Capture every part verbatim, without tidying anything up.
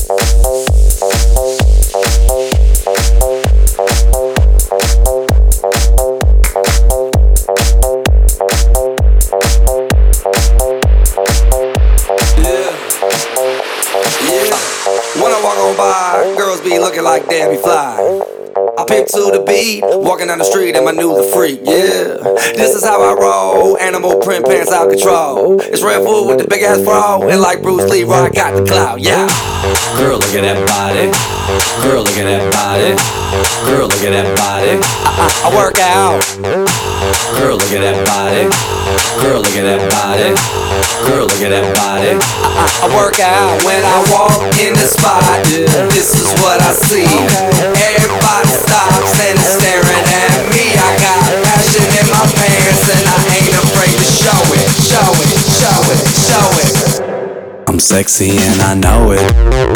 When I walk on by, girls be looking like Debbie Fly. I pick to the beat, walking down the street in my new the freak, yeah. This is how I roll, animal print pants out control. It's Red Food with the big ass bra, and like Bruce Lee, I got the clout, yeah. Girl, look at that body. Girl, look at that body. Girl, look at that body. I, I, I work out. Girl, look at that body. Girl, look at that body. Girl, look at that body. I, I, I work out when I walk in the spot. This is what I see. Everybody stops and is staring at me. I got passion in my pants and I ain't afraid to show it, show it, show it, show it. I'm sexy and I know it.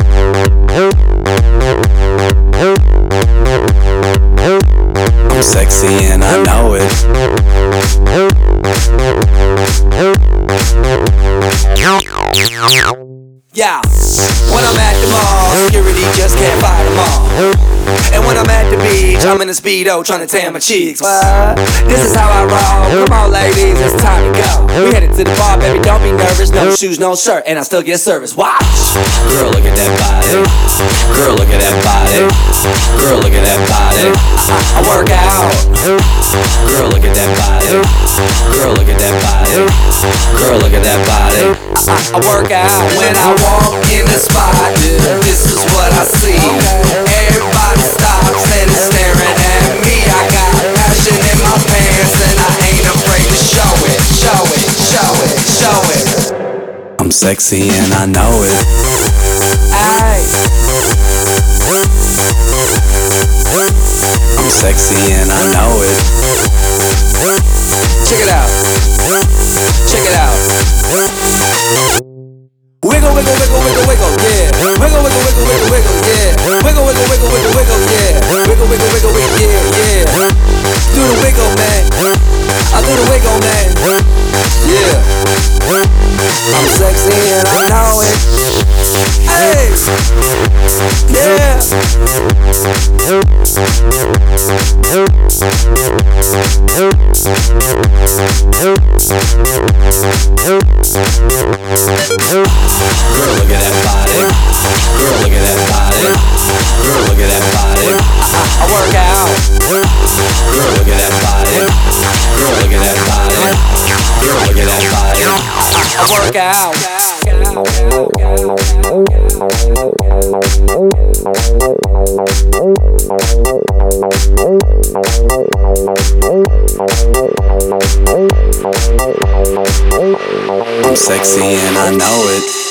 I'm sexy and I know it. Yeah, when I'm at the mall, security just can't fight them all. And when I'm at the beach, I'm in a Speedo trying to tan my cheeks. What? This is how I roll. Come on, ladies, it's time to go. We headed to the bar, baby, don't be nervous. No shoes, no shirt, and I still get service. Watch. Girl, look at that body. Girl, look at that body. Girl, look at that body. I, I work out. Girl, look at that body. Girl, look at that body. Girl, look at that body. I, I work out when I walk in the spot. This is what I see. Everybody stops and is staring at me. I got passion in my pants and I ain't afraid to show it, show it, show it, show it. I'm sexy and I know it. Ay. I'm sexy and I know it. Check it out. Check it out. Wiggle, wiggle, wiggle, wiggle, wiggle, yeah. Wiggle, wiggle, wiggle, wiggle, wiggle, yeah. Wiggle, wiggle, wiggle, wiggle, wiggle, yeah. Wiggle, wiggle, wiggle, wiggle, yeah, yeah. Do the wiggle, man. I do the wiggle, man. Yeah. I'm sexy and I know it. Hey. Yeah. Girl, look at that body. Girl, look at that body. Girl, look at that body. I, I work out. Girl, look at that body. Girl, look at that body. Girl, look at that body. I, I work out. I'm sexy and I know it.